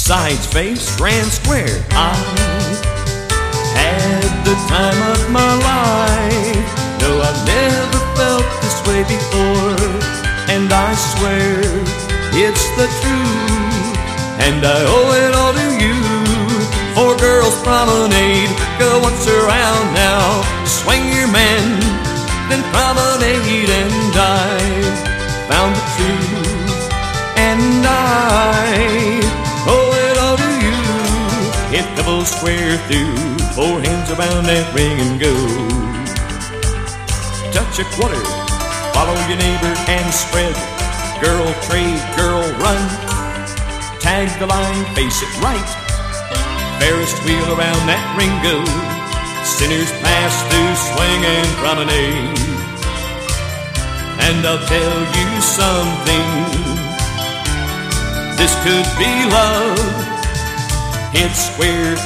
sides face ran square. I had the time of my life. No, I've never felt this way before, and I swear it's the truth, and I owe it all to you. For Girls Promenade, go once around now, swing your man, then promenade. And I found the truth, and I owe it all to you. Hit double square through, 4 hands around that ring and go. Touch a quarter, follow your neighbor and spread. Girl trade, girl run, tag the line, face it right. Ferris wheel around that ring go, sinners pass through, swing and promenade. And I'll tell you something, this could be love. Hit square